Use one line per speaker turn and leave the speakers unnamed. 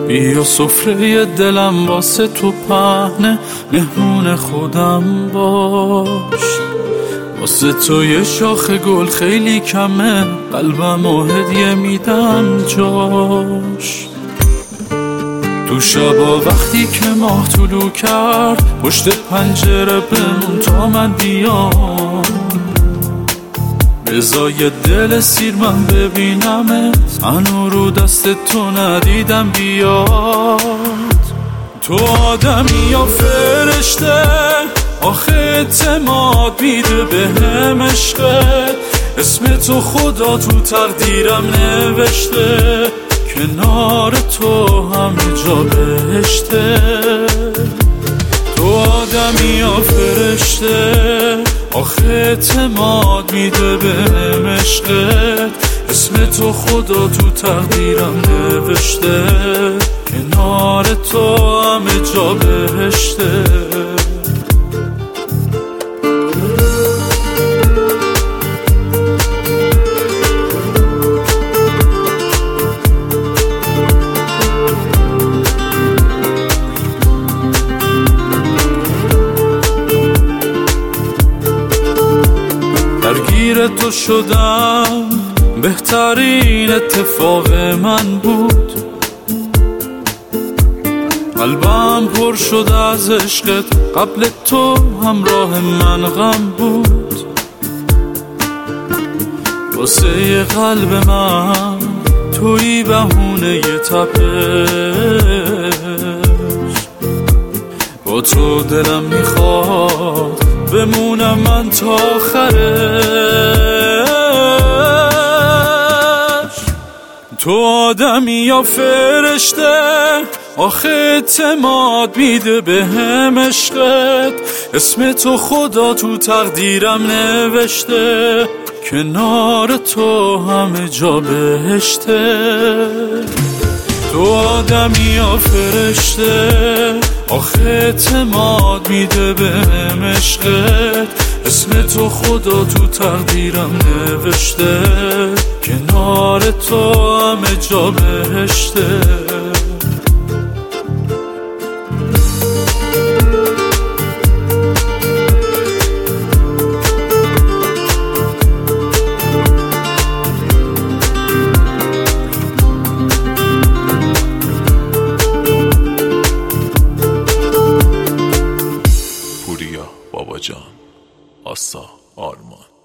بیا سفره دلم واسه تو پهنه، مهمون خودم باش. واسه تو یه شاخ گل خیلی کمه، قلبم و هدیه میدم جاش. تو شبا وقتی که ماه طلوع کرد، پشت پنجره بمون تا من بیام. بزای دل سیر من ببینمت، هنو رو دست تو ندیدم بیاد. تو آدمی یا فرشته، آخه اعتماد میده بهم عشقت. اسم تو خدا تو تقدیرم نوشته، کنار تو همه جا بهشته. تو آدمی یا فرشته، آخه اعتماد میده بهم عشقت. اسم تو خدا تو تقدیرم نوشته، کنار تو همه جا بهشته. درگیر تو شدم، بهترین اتفاق من بود. قلبم پر شد از عشقت، قبل تو همراه من غم بود. واسه قلب من تویی بهونه ی تپش. با تو دلم میخواد بمونم من تا آخرش. تو آدمی یا فرشته، آخه اعتماد میده بهم عشقت. اسم تو خدا تو تقدیرم نوشته، کنار تو همه جا بهشته. تو آدمی یا فرشته، آخه اعتماد میده بهم عشقت. اسم تو خدا تو تقدیرم نوشته، کنار تو همه جا بهشته.
پوریا بابا جان، آسا آرمان.